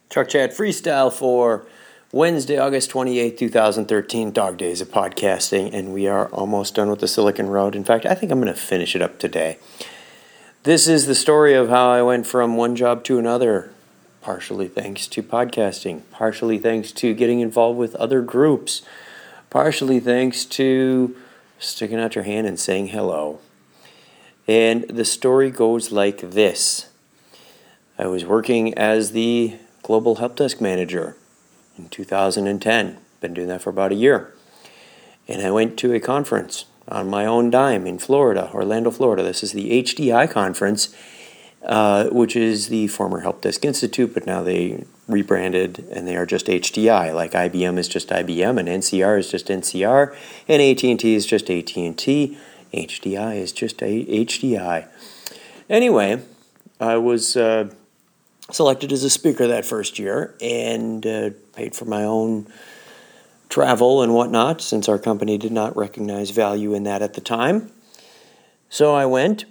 Truck Chat Freestyle for Wednesday, August 28th, 2013, Dog Days of Podcasting, and we are almost done with the Silicon Road. In fact, I think I'm going to finish it up today. This is the story of how I went from one job to another, partially thanks to podcasting, partially thanks to getting involved with other groups, partially thanks to sticking out your hand and saying hello. And the story goes like this. I was working as the Global Help Desk Manager in 2010. Been doing that for about a year. And I went to a conference on my own dime in Florida, Orlando, Florida. This is the HDI conference, which is the former Help Desk Institute, but now they rebranded and they are just HDI. Like IBM is just IBM, and NCR is just NCR, and AT&T is just AT&T. HDI is just HDI. Anyway, I was selected as a speaker that first year and paid for my own travel and whatnot, since our company did not recognize value in that at the time. So I went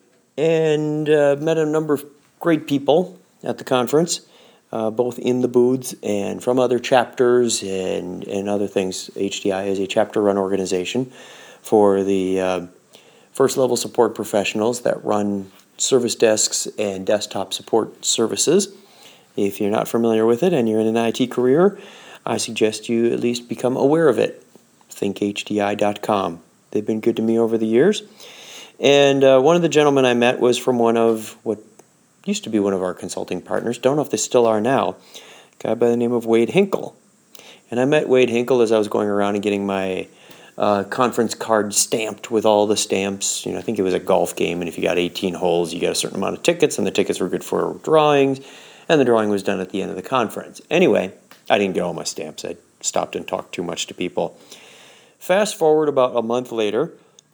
and met a number of great people at the conference, both in the booths and from other chapters and other things. HDI is a chapter-run organization for the first-level support professionals that run service desks and desktop support services. If you're not familiar with it and you're in an IT career, I suggest you at least become aware of it. ThinkHDI.com. They've been good to me over the years. And one of the gentlemen I met was from one of what used to be one of our consulting partners. Don't know if they still are now. A guy by the name of Wade Hinkle. And I met Wade Hinkle as I was going around and getting my conference card stamped with all the stamps. I think it was a golf game, and if you got 18 holes, you got a certain amount of tickets, and the tickets were good for drawings, and the drawing was done at the end of the conference. Anyway, I didn't get all my stamps. I stopped and talked too much to people. Fast forward about a month later,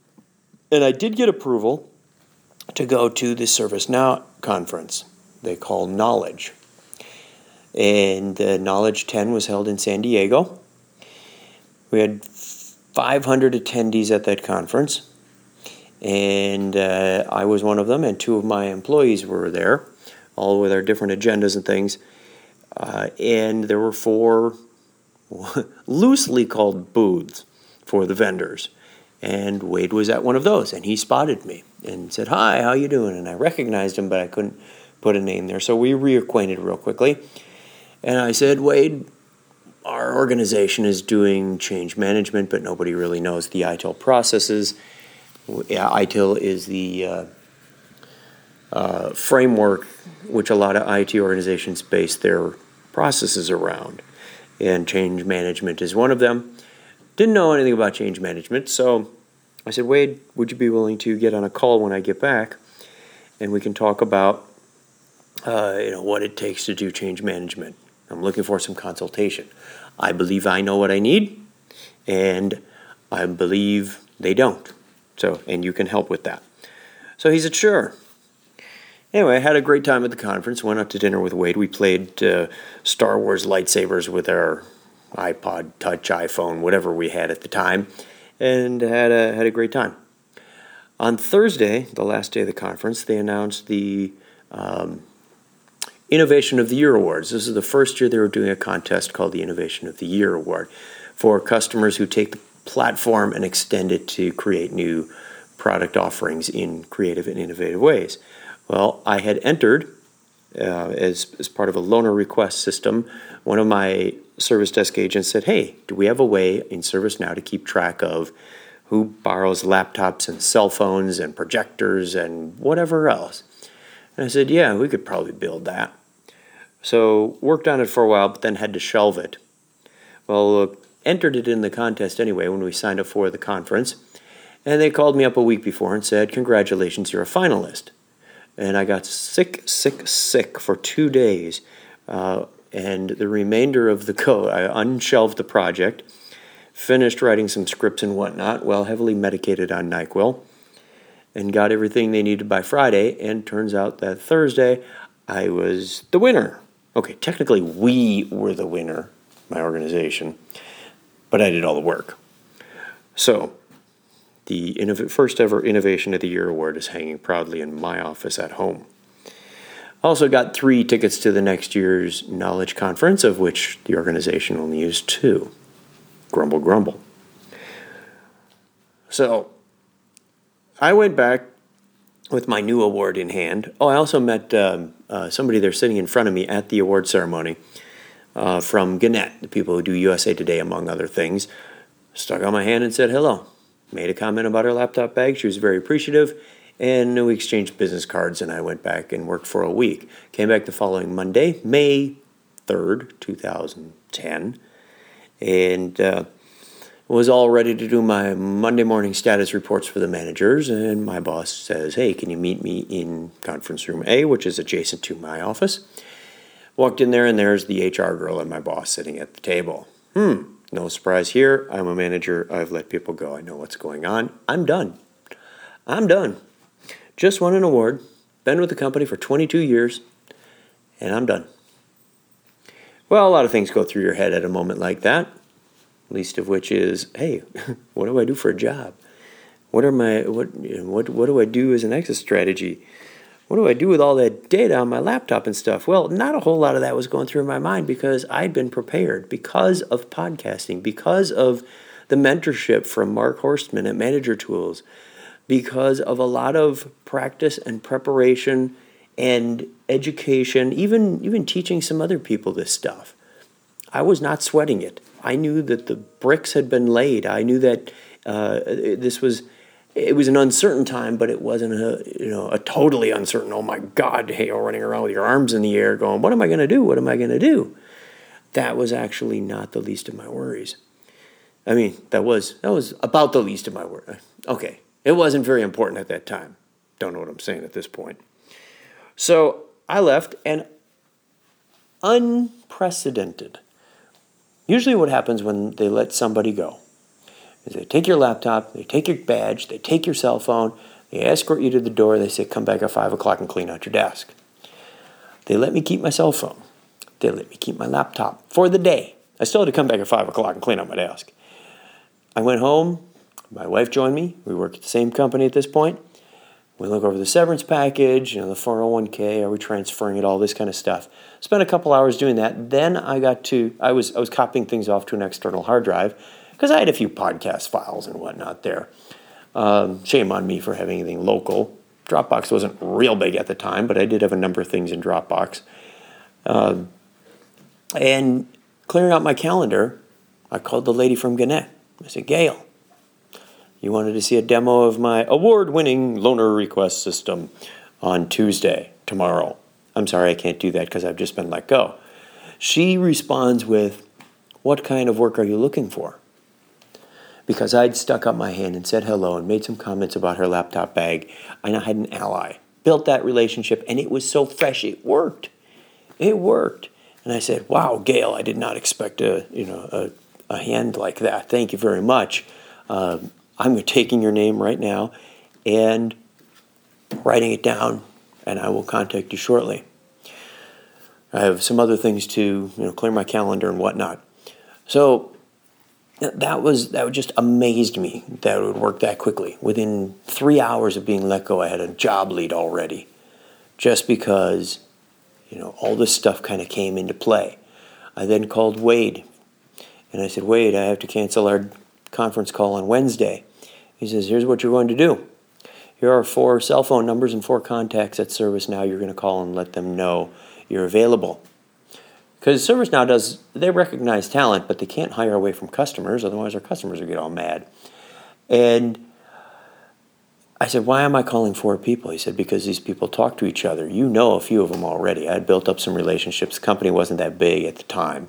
and I did get approval to go to the ServiceNow conference they call Knowledge. And Knowledge 10 was held in San Diego. We had 500 attendees at that conference, and I was one of them, and two of my employees were there, all with our different agendas and things. And there were 4 loosely called booths for the vendors. And Wade was at one of those, and he spotted me and said, "Hi, how you doing?" And I recognized him, but I couldn't put a name there. So we reacquainted real quickly. And I said, "Wade, our organization is doing change management, but nobody really knows the ITIL processes." ITIL is the framework which a lot of IT organizations base their processes around, and change management is one of them. Didn't know anything about change management, so I said, "Wade, would you be willing to get on a call when I get back, and we can talk about what it takes to do change management? I'm looking for some consultation. I believe I know what I need, and I believe they don't. And you can help with that." So he said, "Sure." Anyway, I had a great time at the conference. Went out to dinner with Wade. We played Star Wars lightsabers with our iPod Touch, iPhone, whatever we had at the time, and had a great time. On Thursday, the last day of the conference, they announced the Innovation of the Year Awards. This is the first year they were doing a contest called the Innovation of the Year Award for customers who take the platform and extend it to create new product offerings in creative and innovative ways. Well, I had entered as part of a loaner request system. One of my service desk agents said, "Hey, do we have a way in ServiceNow to keep track of who borrows laptops and cell phones and projectors and whatever else?" And I said, "Yeah, we could probably build that." So worked on it for a while, but then had to shelve it. Well, entered it in the contest anyway when we signed up for the conference. And they called me up a week before and said, "Congratulations, you're a finalist." And I got sick for 2 days. And the remainder of the code, I unshelved the project, finished writing some scripts and whatnot, heavily medicated on NyQuil, and got everything they needed by Friday. And turns out that Thursday, I was the winner. Okay, technically we were the winner, my organization, but I did all the work. So the first ever Innovation of the Year Award is hanging proudly in my office at home. Also got 3 tickets to the next year's Knowledge Conference, of which the organization only used 2. Grumble, grumble. So I went back with my new award in hand. Oh, I also met somebody there sitting in front of me at the award ceremony from Gannett, the people who do USA Today, among other things. Stuck out my hand and said hello. Made a comment about her laptop bag. She was very appreciative. And we exchanged business cards, and I went back and worked for a week. Came back the following Monday, May 3rd, 2010, and was all ready to do my Monday morning status reports for the managers. And my boss says, hey, can you meet me in conference room A, which is adjacent to my office? Walked in there, and there's the HR girl and my boss sitting at the table. No surprise here. I'm a manager. I've let people go. I know what's going on. I'm done. Just won an award, been with the company for 22 years, and I'm done. Well, a lot of things go through your head at a moment like that, least of which is, hey, what do I do for a job? What do I do as an exit strategy? What do I do with all that data on my laptop and stuff? Well, not a whole lot of that was going through my mind because I'd been prepared because of podcasting, because of the mentorship from Mark Horstman at Manager Tools, because of a lot of practice and preparation and education, even teaching some other people this stuff. I was not sweating it. I knew that the bricks had been laid. I knew that it was an uncertain time, but it wasn't a totally uncertain, oh my God, hey, you're running around with your arms in the air going, what am I going to do? What am I going to do? That was actually not the least of my worries. I mean, that was about the least of my worries. Okay. It wasn't very important at that time. Don't know what I'm saying at this point. So I left, and unprecedented. Usually what happens when they let somebody go is they take your laptop, they take your badge, they take your cell phone, they escort you to the door, they say, come back at 5 o'clock and clean out your desk. They let me keep my cell phone. They let me keep my laptop for the day. I still had to come back at 5 o'clock and clean out my desk. I went home. My wife joined me. We work at the same company at this point. We look over the severance package, the 401k, are we transferring it, all this kind of stuff. Spent a couple hours doing that. Then I was copying things off to an external hard drive because I had a few podcast files and whatnot there. Shame on me for having anything local. Dropbox wasn't real big at the time, but I did have a number of things in Dropbox. And clearing out my calendar, I called the lady from Gannett. I said, Gail, you wanted to see a demo of my award-winning loaner request system on Tuesday, tomorrow. I'm sorry, I can't do that because I've just been let go. She responds with, what kind of work are you looking for? Because I'd stuck up my hand and said hello and made some comments about her laptop bag, and I had an ally. Built that relationship, and it was so fresh, it worked. It worked. And I said, wow, Gail, I did not expect a hand like that. Thank you very much. I'm taking your name right now and writing it down, and I will contact you shortly. I have some other things to clear my calendar and whatnot. So that just amazed me that it would work that quickly. Within 3 hours of being let go, I had a job lead already, just because all this stuff kind of came into play. I then called Wade, and I said, Wade, I have to cancel our conference call on Wednesday. He says, here's what you're going to do. Here are 4 cell phone numbers and 4 contacts at ServiceNow. You're going to call and let them know you're available. Because ServiceNow they recognize talent, but they can't hire away from customers. Otherwise, our customers will get all mad. And I said, why am I calling 4 people? He said, because these people talk to each other. You know a few of them already. I had built up some relationships. The company wasn't that big at the time.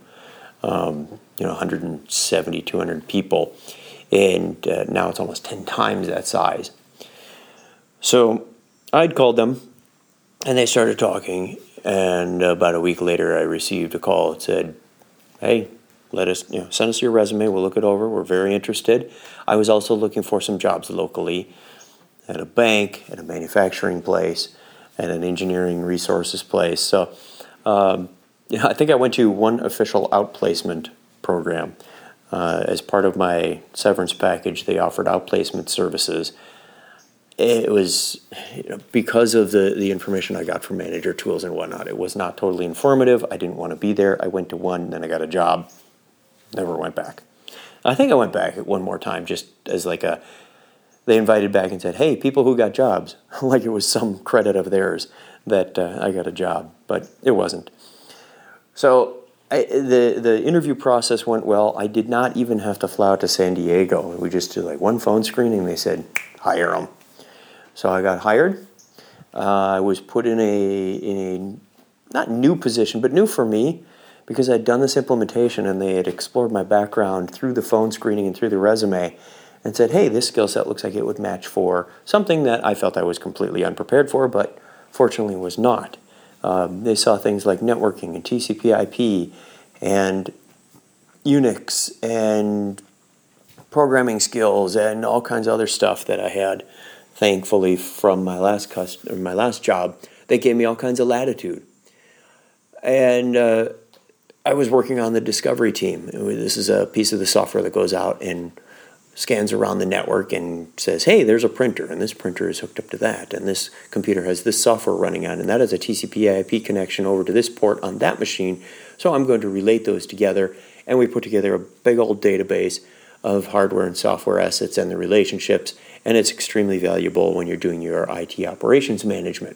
170, 200 people. And now it's almost 10 times that size. So I'd called them, and they started talking. And about a week later, I received a call that said, hey, send us your resume. We'll look it over. We're very interested. I was also looking for some jobs locally at a bank, at a manufacturing place, at an engineering resources place. So I think I went to one official outplacement program. As part of my severance package, they offered outplacement services. it was, because of the information I got from manager tools and whatnot, it was not totally informative. I didn't want to be there. I went to one, then I got a job, never went back. I think I went back one more time just as they invited back and said, hey, people who got jobs, like it was some credit of theirs that I got a job, but it wasn't. So the interview process went well. I did not even have to fly out to San Diego. We just did one phone screening. They said, hire them. So I got hired. I was put in a not new position, but new for me, because I'd done this implementation and they had explored my background through the phone screening and through the resume and said, hey, this skill set looks like it would match for something that I felt I was completely unprepared for, but fortunately was not. They saw things like networking and TCP/IP and Unix and programming skills and all kinds of other stuff that I had, thankfully, from my last job. They gave me all kinds of latitude. And I was working on the discovery team. This is a piece of the software that goes out and scans around the network and says, hey, there's a printer, and this printer is hooked up to that, and this computer has this software running on, and that has a TCP/IP connection over to this port on that machine, so I'm going to relate those together, and we put together a big old database of hardware and software assets and the relationships, and it's extremely valuable when you're doing your IT operations management.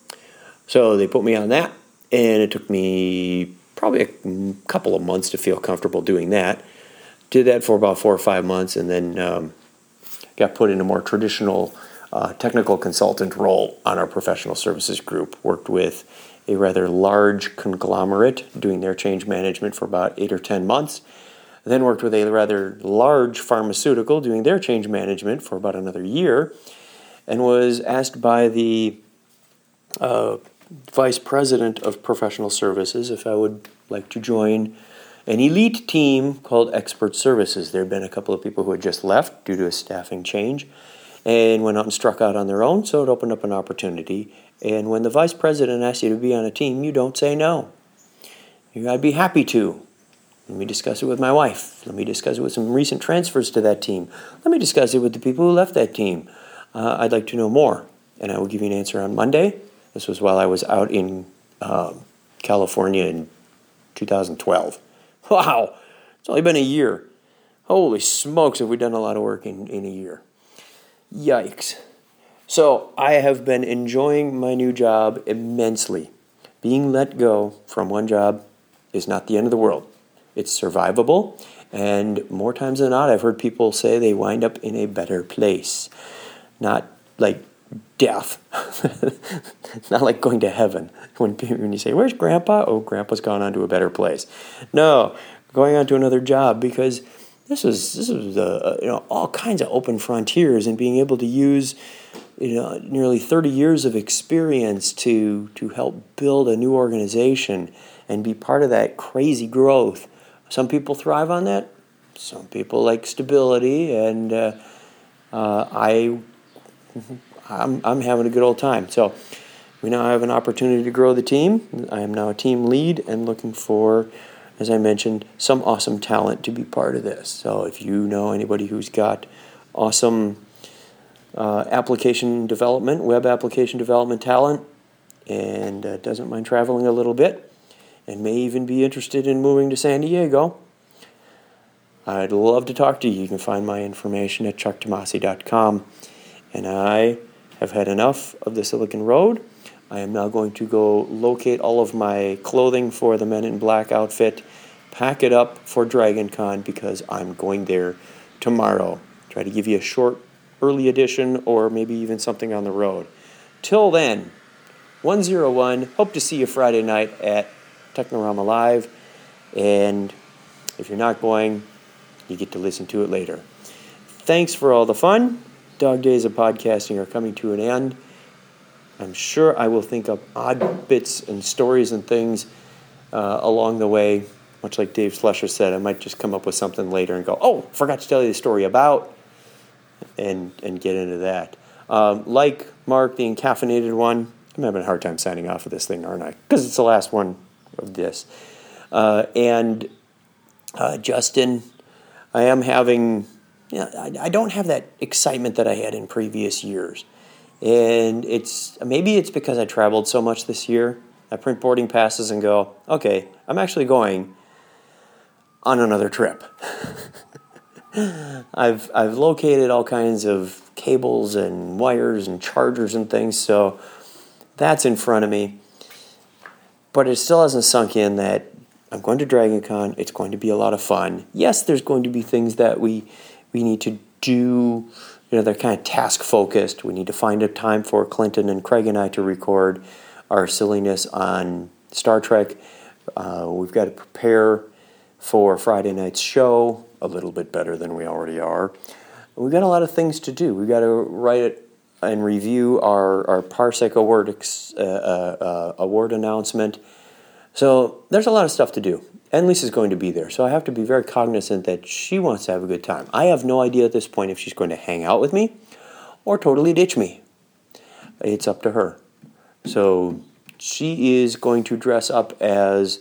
So they put me on that, and it took me probably a couple of months to feel comfortable doing that. Did that for about 4 or 5 months, and then got put in a more traditional technical consultant role on our professional services group. Worked with a rather large conglomerate doing their change management for about 8 or 10 months. Then worked with a rather large pharmaceutical doing their change management for about another year, and was asked by the vice president of professional services if I would like to join an elite team called Expert Services. There had been a couple of people who had just left due to a staffing change and went out and struck out on their own, so it opened up an opportunity. And when the vice president asks you to be on a team, you don't say no. I'd be happy to. Let me discuss it with my wife. Let me discuss it with some recent transfers to that team. Let me discuss it with the people who left that team. I'd like to know more, and I will give you an answer on Monday. This was while I was out in California in 2012. Wow, it's only been a year. Holy smokes, have we done a lot of work in a year. Yikes. So I have been enjoying my new job immensely. Being let go from one job is not the end of the world. It's survivable, and more times than not, I've heard people say they wind up in a better place. Not like death. Not like going to heaven. When you say, where's Grandpa? Oh, Grandpa's gone on to a better place. No, going on to another job, because this was all kinds of open frontiers, and being able to use nearly 30 years of experience to help build a new organization and be part of that crazy growth. Some people thrive on that. Some people like stability, and I'm having a good old time. So we now have an opportunity to grow the team. I am now a team lead and looking for, as I mentioned, some awesome talent to be part of this. So if you know anybody who's got awesome application development, web application development talent, and doesn't mind traveling a little bit, and may even be interested in moving to San Diego, I'd love to talk to you. You can find my information at chucktomasi.com. And I have had enough of the Silicon Road. I am now going to go locate all of my clothing for the Men in Black outfit, pack it up for Dragon Con, because I'm going there tomorrow. Try to give you a short early edition, or maybe even something on the road. Till then, 101, hope to see you Friday night at Technorama Live, and if you're not going, you get to listen to it later. Thanks for all the fun. Dog days of podcasting are coming to an end. I'm sure I will think of odd bits and stories and things along the way. Much like Dave Slusher said, I might just come up with something later and go, oh, forgot to tell you the story about, and get into that. Like Mark, the encaffeinated one, I'm having a hard time signing off of this thing, aren't I? Because it's the last one of this. And Justin, I am having, I don't have that excitement that I had in previous years. And maybe it's because I traveled so much this year. I print boarding passes and go, okay, I'm actually going on another trip. I've located all kinds of cables and wires and chargers and things, so that's in front of me. But it still hasn't sunk in that I'm going to Dragon Con. It's going to be a lot of fun. Yes, there's going to be things that we need to do. They're kind of task focused. We need to find a time for Clinton and Craig and I to record our silliness on Star Trek. We've got to prepare for Friday night's show a little bit better than we already are. We've got a lot of things to do. We've got to write and review our Parsec award announcement. So there's a lot of stuff to do. And Lisa's going to be there, so I have to be very cognizant that she wants to have a good time. I have no idea at this point if she's going to hang out with me or totally ditch me. It's up to her. So she is going to dress up as,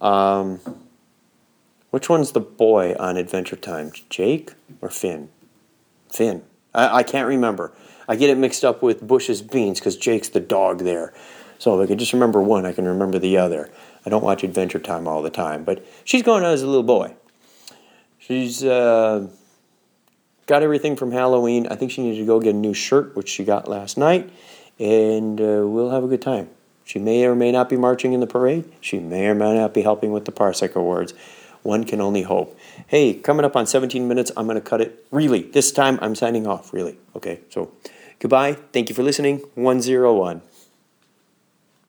which one's the boy on Adventure Time? Jake or Finn? Finn. I can't remember. I get it mixed up with Bush's Beans because Jake's the dog there. So if I can just remember one, I can remember the other. I don't watch Adventure Time all the time, but she's going out as a little boy. She's got everything from Halloween. I think she needed to go get a new shirt, which she got last night, and we'll have a good time. She may or may not be marching in the parade. She may or may not be helping with the Parsec Awards. One can only hope. Hey, coming up on 17 minutes, I'm going to cut it. Really, this time I'm signing off, really. Okay, so goodbye. Thank you for listening. 101.